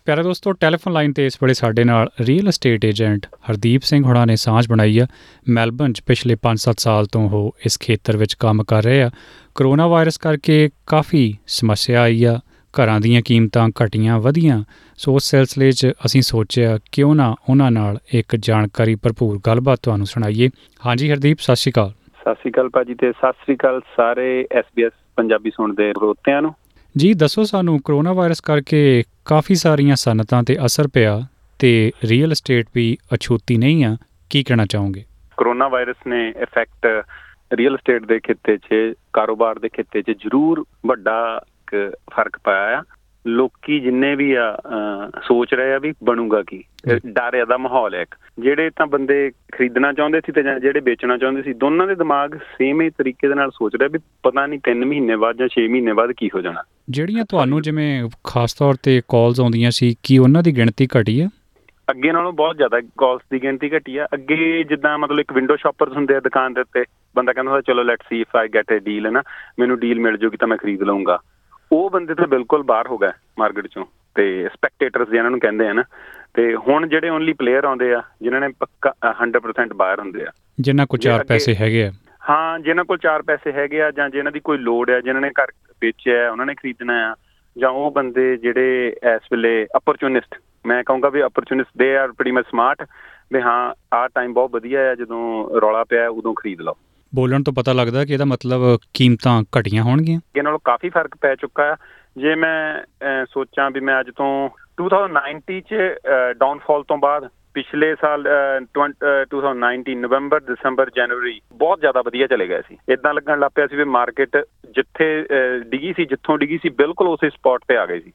ਪਿਆਰੇ ਦੋਸਤੋ, telephone line 'ਤੇ ਇਸ ਵੇਲੇ ਸਾਡੇ ਨਾਲ real estate agent Hardeep Singh ਹੋਣਾ ਨੇ ਸਾਂਝ ਬਣਾਈ ਆ। ਮੈਲਬਰਨ 'ਚ ਪਿਛਲੇ 5-7 ਸਾਲ ਤੋਂ ਉਹ ਇਸ ਖੇਤਰ ਵਿੱਚ ਕੰਮ ਕਰ ਰਹੇ ਆ। ਕਰੋਨਾ ਵਾਇਰਸ ਕਰਕੇ ਕਾਫੀ ਸਮੱਸਿਆ ਆਈ ਆ, ਘਰਾਂ ਦੀਆਂ ਕੀਮਤਾਂ ਘਟੀਆਂ ਵਧੀਆਂ। ਸੋ ਉਸ ਸਿਲਸਿਲੇ 'ਚ ਅਸੀਂ ਸੋਚਿਆ ਕਿਉਂ ਨਾ ਉਹਨਾਂ ਨਾਲ ਇੱਕ ਜਾਣਕਾਰੀ ਭਰਪੂਰ ਗੱਲਬਾਤ ਤੁਹਾਨੂੰ ਸੁਣਾਈਏ। ਹਾਂਜੀ ਹਰਦੀਪ, ਸਤਿ ਸ਼੍ਰੀ ਅਕਾਲ। ਸਤਿ ਸ਼੍ਰੀ ਅਕਾਲ ਭਾਜੀ, ਤੇ ਸਤਿ ਸ਼੍ਰੀ ਅਕਾਲ ਸਾਰੇ SBS ਪੰਜਾਬੀ ਸੁਣਦੇ ਸਰੋਤਿਆਂ ਨੂੰ। ਜੀ ਦੱਸੋ ਸਾਨੂੰ, ਕਰੋਨਾ ਵਾਇਰਸ ਕਰਕੇ ਕਾਫੀ ਸਾਰੀਆਂ ਸਨਅਤਾਂ 'ਤੇ ਅਸਰ ਪਿਆ ਤੇ ਰੀਅਲ ਅਸਟੇਟ ਵੀ ਅਛੂਤੀ ਨਹੀਂ ਆ, ਕੀ ਕਹਿਣਾ ਚਾਹੋਗੇ? ਕਰੋਨਾ ਵਾਇਰਸ ਨੇ ਇਫੈਕਟ ਰੀਅਲ ਅਸਟੇਟ ਦੇ ਖਿੱਤੇ 'ਚ, ਕਾਰੋਬਾਰ ਦੇ ਖਿੱਤੇ 'ਚ ਜ਼ਰੂਰ ਵੱਡਾ ਫਰਕ ਪਾਇਆ ਆ। ਲੋਕੀ ਜਿੰਨੇ ਵੀ ਆ ਸੋਚ ਰਹੇ ਆ ਵੀ ਬਣੂਗਾ ਕੀ, ਡਰ ਦਾ ਮਾਹੌਲ ਹੈ ਇੱਕ। ਜਿਹੜੇ ਤਾਂ ਬੰਦੇ ਖਰੀਦਣਾ ਚਾਹੁੰਦੇ ਸੀ ਤੇ ਜਿਹੜੇ ਵੇਚਣਾ ਚਾਹੁੰਦੇ ਸੀ, ਦੋਨਾਂ ਦੇ ਦਿਮਾਗ ਸੇਮ ਹੀ ਤਰੀਕੇ ਦੇ ਨਾਲ ਸੋਚ ਰਿਹਾ ਵੀ ਪਤਾ ਨਹੀਂ 3 ਮਹੀਨੇ ਬਾਅਦ ਜਾਂ 6 ਮਹੀਨੇ ਬਾਅਦ ਕੀ ਹੋ ਜਾਣਾ। ਜਿਹੜੀਆਂ ਤੁਹਾਨੂੰ ਜਿਵੇਂ ਖਾਸ ਤੌਰ ਤੇ ਕਾਲਸ ਆਉਂਦੀਆਂ ਸੀ, ਕੀ ਉਹਨਾਂ ਦੀ ਗਿਣਤੀ ਘਟੀ ਆ? ਅੱਗੇ ਨਾਲੋਂ ਬਹੁਤ ਜ਼ਿਆਦਾ ਕਾਲਸ ਦੀ ਗਿਣਤੀ ਘਟੀ ਆ। ਅੱਗੇ ਜਿੱਦਾਂ ਮਤਲਬ ਇੱਕ ਵਿੰਡੋ ਸ਼ਾਪਰਸ ਹੁੰਦੇ ਆ ਦੁਕਾਨ ਦੇ ਉੱਤੇ, ਬੰਦਾ ਕਹਿੰਦਾ ਚਲੋ let's see if I get a deal, ਹੈ ਨਾ, ਮੈਨੂੰ ਡੀਲ ਮਿਲ ਜੂਗੀ ਤਾਂ ਮੈਂ ਖਰੀਦ ਲਊਂਗਾ। ਉਹ ਬੰਦੇ ਤਾਂ ਬਿਲਕੁਲ ਬਾਹਰ ਹੋ ਗਏ ਮਾਰਕੀਟ ਚੋਂ, ਤੇ ਸਪੈਕਟੇਟਰਸ ਜਿਹਨਾਂ ਨੂੰ ਕਹਿੰਦੇ ਆ ਨਾ। ਤੇ ਹੁਣ ਜਿਹੜੇ ਓਨਲੀ ਪਲੇਅਰ ਆਉਂਦੇ ਆ ਜਿਨ੍ਹਾਂ ਨੇ ਪੱਕਾ 100% ਬਾਹਰ ਹੁੰਦੇ ਆ, ਜਿਨ੍ਹਾਂ ਕੋਲ 4 ਪੈਸੇ ਹੈਗੇ ਆ। ਹਾਂ, ਜਿਨ੍ਹਾਂ ਕੋਲ 4 ਪੈਸੇ ਹੈਗੇ ਆ, ਜਾਂ ਜਿਨ੍ਹਾਂ ਦੀ ਕੋਈ ਲੋੜ ਹੈ, ਜਿਨ੍ਹਾਂ ਨੇ ਘਰ ਵੇਚਿਆ ਉਹਨਾਂ ਨੇ ਖਰੀਦਣਾ ਆ, ਜਾਂ ਉਹ ਬੰਦੇ ਜਿਹੜੇ ਇਸ ਵੇਲੇ ਅਪਰਚੂਨਿਸਟ, ਮੈਂ ਕਹੂੰਗਾ ਵੀ opportunist, they are pretty much smart, ਵੀ ਹਾਂ ਆਹ ਟਾਈਮ ਬਹੁਤ ਵਧੀਆ ਆ, ਜਦੋਂ ਰੌਲਾ ਪਿਆ ਉਦੋਂ ਖਰੀਦ ਲਓ। ਬੋਲਣ ਤੋਂ ਪਤਾ ਲੱਗਦਾ ਕਿ ਇਹਦਾ ਮਤਲਬ ਕੀਮਤਾਂ ਘਟੀਆਂ ਹੋਣਗੀਆਂ। ਅੱਗੇ ਨਾਲੋਂ ਕਾਫੀ ਫਰਕ ਪੈ ਚੁੱਕਾ ਆ। ਜੇ ਮੈਂ ਸੋਚਾਂ ਵੀ ਮੈਂ ਅੱਜ ਤੋਂ 2019 'ਚ ਡਾਊਨਫਾਲ ਤੋਂ ਬਾਅਦ ਪਿਛਲੇ ਸਾਲ 2019 ਨਵੰਬਰ, ਦਸੰਬਰ, ਜਨਵਰੀ ਬਹੁਤ ਜ਼ਿਆਦਾ ਵਧੀਆ ਚਲੇ ਗਏ ਸੀ। ਇੱਦਾਂ ਲੱਗਣ ਲੱਗ ਪਿਆ ਸੀ ਵੀ ਮਾਰਕੀਟ ਜਿੱਥੇ ਡਿੱਗੀ ਸੀ, ਜਿੱਥੋਂ ਡਿੱਗੀ ਸੀ ਬਿਲਕੁਲ ਉਸੇ ਸਪੌਟ ਤੇ ਆ ਗਈ ਸੀ।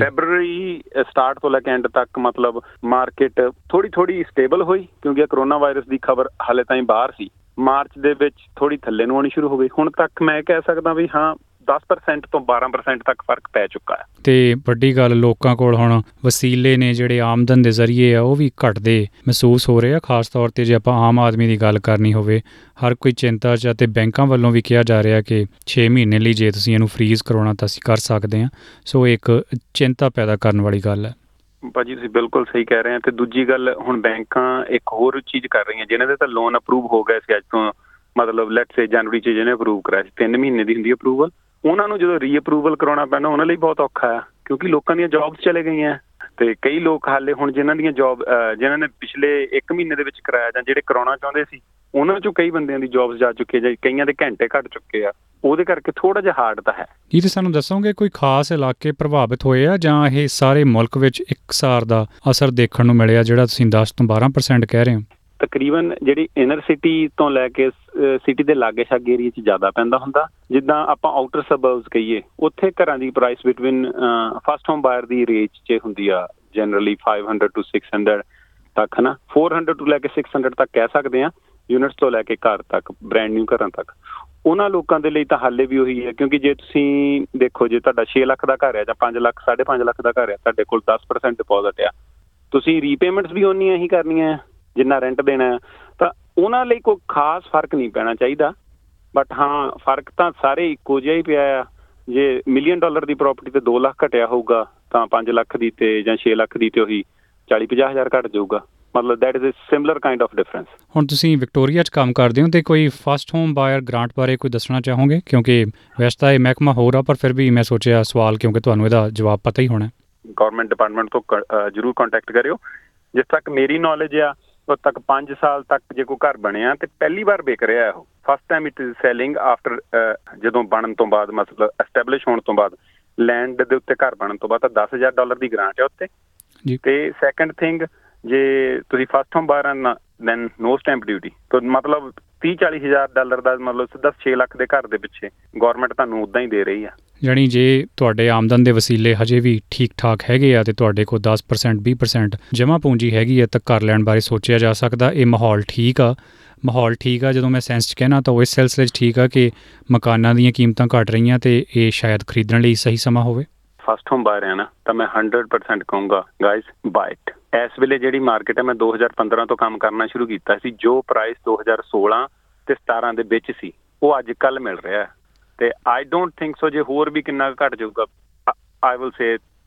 ਫੈਬਰਰੀ ਸਟਾਰਟ ਤੋਂ ਲੈ ਕੇ ਐਂਡ ਤੱਕ ਮਤਲਬ ਮਾਰਕੀਟ ਥੋੜੀ ਸਟੇਬਲ ਹੋਈ, ਕਿਉਂਕਿ ਕਰੋਨਾ ਵਾਇਰਸ ਦੀ ਖਬਰ ਹਾਲੇ ਤਾਈਂ ਬਾਹਰ ਸੀ। ਮਾਰਚ ਦੇ ਵਿੱਚ ਥੋੜੀ ਥੱਲੇ ਨੂੰ ਆਉਣੀ ਸ਼ੁਰੂ ਹੋ ਗਈ। ਹੁਣ ਤੱਕ ਮੈਂ ਕਹਿ ਸਕਦਾ ਵੀ ਹਾਂ 10% ਤੋਂ 12% ਤੱਕ ਫਰਕ ਪੈ ਚੁੱਕਾ ਹੈ। ਤੇ ਵੱਡੀ ਗੱਲ, ਲੋਕਾਂ ਕੋਲ ਹੁਣ ਵਸੀਲੇ ਨੇ ਜਿਹੜੇ ਆਮਦਨ ਦੇ ਜ਼ਰੀਏ ਆ, ਉਹ ਵੀ ਘਟਦੇ ਮਹਿਸੂਸ ਹੋ ਰਹੇ ਆ। ਖਾਸ ਤੌਰ ਤੇ ਜੇ ਆਪਾਂ ਆਮ ਆਦਮੀ ਦੀ ਗੱਲ ਕਰਨੀ ਹੋਵੇ, ਹਰ ਕੋਈ ਚਿੰਤਾ 'ਚ, ਅਤੇ ਬੈਂਕਾਂ ਵੱਲੋਂ ਵੀ ਕਿਹਾ ਜਾ ਰਿਹਾ ਕਿ 6 ਮਹੀਨੇ ਲਈ ਜੇ ਤੁਸੀਂ ਇਹਨੂੰ ਫਰੀਜ਼ ਕਰਾਉਣਾ ਤਾਂ ਅਸੀਂ ਕਰ ਸਕਦੇ ਹਾਂ। ਸੋ ਇੱਕ ਚਿੰਤਾ ਪੈਦਾ ਕਰਨ ਵਾਲੀ ਗੱਲ ਹੈ। ਭਾਜੀ ਤੁਸੀਂ ਬਿਲਕੁਲ ਸਹੀ ਕਹਿ ਰਹੇ ਆ। ਤੇ ਦੂਜੀ ਗੱਲ, ਹੁਣ ਬੈਂਕਾਂ ਇੱਕ ਹੋਰ ਚੀਜ਼ ਕਰ ਰਹੀਆਂ, ਜਿਹਨਾਂ ਦੇ ਤਾਂ ਲੋਨ ਅਪਰੂਵ ਹੋ ਗਏ ਸੀ ਅੱਜ ਤੋਂ, ਮਤਲਬ ਲੈਟਸ ਸੇ ਜਨਵਰੀ 'ਚ ਜਿਹਨੇ ਅਪਰੂਵ ਕਰਾਇਆ ਸੀ, 3 ਮਹੀਨੇ ਦੀ ਹੁੰਦੀ ਅਪਰੂਵਲ, ਉਹਨਾਂ ਨੂੰ ਜਦੋਂ ਰੀ ਅਪਰੂਵਲ ਕਰਾਉਣਾ ਪੈਣਾ ਉਹਨਾਂ ਲਈ ਬਹੁਤ ਔਖਾ ਆ, ਕਿਉਂਕਿ ਲੋਕਾਂ ਦੀਆਂ ਜੌਬਸ ਚਲੇ ਗਈਆਂ। ਤੇ ਕਈ ਲੋਕ ਹਾਲੇ ਹੁਣ ਜਿਨ੍ਹਾਂ ਦੀਆਂ ਜੌਬ, ਜਿਨ੍ਹਾਂ ਨੇ ਪਿਛਲੇ 1 ਮਹੀਨੇ ਦੇ ਵਿੱਚ ਕਰਾਇਆ, ਜਾਂ ਜਿਹੜੇ ਕਰਾਉਣਾ ਚਾਹੁੰਦੇ ਸੀ, ਉਹਨਾਂ 'ਚੋਂ ਕਈ ਬੰਦਿਆਂ ਦੀ ਜੌਬਸ ਜਾ ਚੁੱਕੀ, ਜਾਂ ਕਈਆਂ ਦੇ ਘੰਟੇ ਘੱਟ ਚੁੱਕੇ ਆ। ਉਹਦੇ ਕਰਕੇ ਥੋੜ੍ਹਾ ਜਿਹਾ ਹਾਰਡ ਤਾਂ ਹੈ। ਕੀ ਤੁਸੀਂ ਸਾਨੂੰ ਦੱਸੋਗੇ ਕੋਈ ਖਾਸ ਇਲਾਕੇ ਪ੍ਰਭਾਵਿਤ ਹੋਏ ਆ, ਜਾਂ ਇਹ ਸਾਰੇ ਮੁਲਕ ਵਿੱਚ ਇਕਸਾਰ ਦਾ ਅਸਰ ਦੇਖਣ ਨੂੰ ਮਿਲਿਆ, ਜਿਹੜਾ ਤੁਸੀਂ 10 ਤੋਂ 12% ਕਹਿ ਰਹੇ ਹੋ? ਤਕਰੀਬਨ ਜਿਹੜੀ ਇਨਰ ਸਿਟੀ ਤੋਂ ਲੈ ਕੇ ਸਿਟੀ ਦੇ ਲਾਗੇ ਛਾਗੇ ਏਰੀਏ 'ਚ ਜ਼ਿਆਦਾ ਪੈਂਦਾ ਹੁੰਦਾ। ਜਿੱਦਾਂ ਆਪਾਂ ਆਊਟਰ ਸਬਰਬਸ ਕਹੀਏ, ਉੱਥੇ ਘਰਾਂ ਦੀ price between first home buyer ਦੀ ਰੇਂਜ 'ਚ ਹੁੰਦੀ ਆ ਜਨਰਲੀ 500 to 600 ਤੱਕ, ਹੈ ਨਾ। 400 ਤੋਂ ਲੈ ਕੇ 600 ਤੱਕ ਕਹਿ ਸਕਦੇ ਹਾਂ, ਯੂਨਿਟਸ ਤੋਂ ਲੈ ਕੇ ਘਰ ਤੱਕ, ਬ੍ਰੈਂਡ ਨਿਊ ਘਰਾਂ ਤੱਕ। ਉਹਨਾਂ ਲੋਕਾਂ ਦੇ ਲਈ ਤਾਂ ਹਾਲੇ ਵੀ ਉਹੀ ਹੈ, ਕਿਉਂਕਿ ਜੇ ਤੁਸੀਂ ਦੇਖੋ, ਜੇ ਤੁਹਾਡਾ 6 ਲੱਖ ਦਾ ਘਰ ਹੈ ਜਾਂ 5 ਲੱਖ, 5.5 ਲੱਖ ਦਾ ਘਰ ਹੈ, ਤੁਹਾਡੇ ਕੋਲ 10% ਡਿਪੋਜ਼ਿਟ ਆ, ਤੁਸੀਂ ਰੀਪੇਮੈਂਟਸ ਵੀ ਓਨੀਆਂ ਹੀ ਕਰਨੀਆਂ ਜਿੰਨਾ ਰੈਂਟ ਦੇਣਾ, ਤਾਂ ਉਹਨਾਂ ਲਈ ਕੋਈ ਖਾਸ ਫਰਕ ਨਹੀਂ ਪੈਣਾ ਚਾਹੀਦਾ। ਬਟ ਹਾਂ, ਫਰਕ ਤਾਂ ਸਾਰੇ ਇੱਕੋ ਜਿਹਾ ਹੀ ਪਿਆ ਆ। ਜੇ $1 ਮਿਲੀਅਨ ਦੀ ਪ੍ਰਾਪਰਟੀ ਤੇ 2 ਲੱਖ ਘਟਿਆ ਹੋਊਗਾ, ਤਾਂ 5 ਲੱਖ ਦੀ ਤੇ ਜਾਂ 6 ਲੱਖ ਦੀ ਤੇ ਉਹੀ 40-50 ਹਜ਼ਾਰ ਘੱਟ ਜਾਊਗਾ। ਮਤਲਬ that is a similar kind of difference. ਹੁਣ ਤੁਸੀਂ ਵਿਕਟੋਰੀਆ 'ਚ ਕੰਮ ਕਰਦੇ ਹੋ, ਤੇ ਕੋਈ ਫਸਟ ਹੋਮ ਬਾਇਰ ਗ੍ਰਾਂਟ ਬਾਰੇ ਕੋਈ ਦੱਸਣਾ ਚਾਹੋਗੇ? ਕਿਉਂਕਿ ਵੈਸੇ ਤਾਂ ਇਹ ਮਹਿਕਮਾ ਹੋਰ ਆ, ਪਰ ਫਿਰ ਵੀ ਮੈਂ ਸੋਚਿਆ ਸਵਾਲ, ਕਿਉਂਕਿ ਤੁਹਾਨੂੰ ਇਹਦਾ ਜਵਾਬ ਪਤਾ ਹੀ ਹੋਣਾ। ਗੌਰਮੈਂਟ ਡਿਪਾਰਟਮੈਂਟ ਤੋਂ ਜ਼ਰੂਰ ਕੰਟੈਕਟ ਕਰਿਓ। ਜਿਸ ਤੱਕ ਮੇਰੀ ਨੌਲੇਜ ਆ, ਉਦੋਂ ਤੱਕ 5 ਸਾਲ ਤੱਕ ਜੇ ਕੋਈ ਘਰ ਬਣਿਆ ਤੇ ਪਹਿਲੀ ਵਾਰ ਵਿਕ ਰਿਹਾ, ਉਹ first time it is selling after, ਜਦੋਂ ਬਣਨ ਤੋਂ ਬਾਅਦ, ਮਤਲਬ ਐਸਟੈਬਲਿਸ਼ ਹੋਣ ਤੋਂ ਬਾਅਦ, ਲੈਂਡ ਦੇ ਉੱਤੇ ਘਰ ਬਣਨ ਤੋਂ ਬਾਅਦ, ਤਾਂ $10,000 ਦੀ ਗ੍ਰਾਂਟ ਹੈ ਉੱਤੇ। ਤੇ ਸੈਕੰਡ ਥਿੰਗ, ਜੇ ਤੁਸੀਂ first home buyer then no stamp duty, ਤਾਂ ਮਤਲਬ $30-40 ਹਜ਼ਾਰ ਦਾ, ਮਤਲਬ ਸਿੱਧਾ 6 ਲੱਖ ਦੇ ਘਰ ਦੇ ਪਿੱਛੇ ਗੌਰਮੈਂਟ ਤੁਹਾਨੂੰ ਉੱਦਾਂ ਹੀ ਦੇ ਰਹੀ ਆ। ਜਾਣੀ ਜੇ ਤੁਹਾਡੇ ਆਮਦਨ ਦੇ ਵਸੀਲੇ ਹਜੇ ਵੀ ਠੀਕ ਠਾਕ ਹੈਗੇ ਆ, ਤੇ ਤੁਹਾਡੇ ਕੋਲ 10% 20% ਜਮ੍ਹਾਂ ਪੂੰਜੀ ਹੈਗੀ ਆ, ਤਾਂ ਘਰ ਲੈਣ ਬਾਰੇ ਸੋਚਿਆ ਜਾ ਸਕਦਾ। ਇਹ ਮਾਹੌਲ ਠੀਕ ਆ, ਮਾਹੌਲ ਠੀਕ ਆ। ਜਦੋਂ ਮੈਂ ਸੈਂਸ 'ਚ ਕਹਿਣਾ ਤਾਂ ਉਹ ਇਸ ਸਿਲਸਿਲੇ 'ਚ ਠੀਕ ਆ ਕਿ ਮਕਾਨਾਂ ਦੀਆਂ ਕੀਮਤਾਂ ਘੱਟ ਰਹੀਆਂ, ਤੇ ਇਹ ਸ਼ਾਇਦ ਖਰੀਦਣ ਲਈ ਸਹੀ ਸਮਾਂ ਹੋਵੇ। ਫਸਟ ਹੋਮ ਬਾਇਰ ਹੈ ਨਾ, ਤਾਂ ਮੈਂ 100% ਕਹੂੰਗਾ ਗਾਇਜ਼ ਬਾਏ ਇਟ। ਇਸ ਵੇਲੇ ਜਿਹੜੀ ਮਾਰਕੀਟ ਹੈ, ਮੈਂ 2015 ਤੋਂ ਕੰਮ ਕਰਨਾ ਸ਼ੁਰੂ ਕੀਤਾ ਸੀ। ਜੋ ਪ੍ਰਾਈਸ 2016 ਤੇ 17 ਦੇ ਵਿੱਚ ਸੀ, ਉਹ ਅੱਜ ਕੱਲ੍ਹ ਮਿਲ ਰਿਹਾ। ਤੇ ਆਈ ਡੋਂਟ ਥਿੰਕ ਸੋ ਜੇ ਹੋਰ ਵੀ ਕਿੰਨਾ ਘੱਟ ਜਾਊਗਾ, ਆਈ ਵਿਲ ਸੇ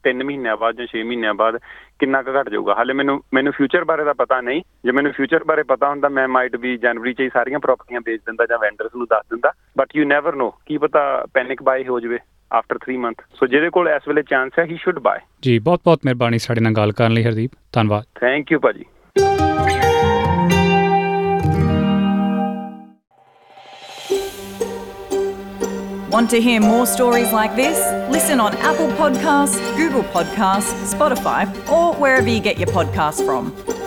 3 ਮਹੀਨਿਆਂ ਬਾਅਦ ਜਾਂ 6 ਮਹੀਨਿਆਂ ਬਾਅਦ ਕਿੰਨਾ ਕੁ ਘਟ ਜਾਊਗਾ। ਹਾਲੇ ਮੈਨੂੰ ਫਿਊਚਰ ਬਾਰੇ ਤਾਂ ਪਤਾ ਨਹੀਂ। ਜੇ ਮੈਨੂੰ ਫਿਊਚਰ ਬਾਰੇ ਪਤਾ ਹੁੰਦਾ ਮੈਂ ਮਾਈਟ ਵੀ ਜਨਵਰੀ 'ਚ ਹੀ ਸਾਰੀਆਂ ਪ੍ਰੋਪਰਟੀਆਂ ਵੇਚ ਦਿੰਦਾ ਜਾਂ ਵੈਂਡਰਸ ਨੂੰ ਦੱਸ ਦਿੰਦਾ, ਬਟ ਯੂ ਨੈਵਰ ਨੋ, ਕੀ ਪਤਾ ਪੈਨਿਕ ਬਾਏ ਹੋ ਜਾਵੇ ਆਫਟਰ 3 ਮੰਥ। ਸੋ ਜਿਹਦੇ ਕੋਲ ਇਸ ਵੇਲੇ ਚਾਂਸ ਹੈ ਹੀ ਸ਼ੁੱਡ ਬਾਏ। ਜੀ ਬਹੁਤ ਮਿਹਰਬਾਨੀ ਸਾਡੇ ਨਾਲ ਗੱਲ ਕਰਨ ਲਈ ਹਰਦੀਪ, ਧੰਨਵਾਦ। ਥੈਂਕ ਯੂ ਭਾਜੀ। Want to hear more stories like this? Listen on Apple Podcasts, Google Podcasts, Spotify, or wherever you get your podcasts from.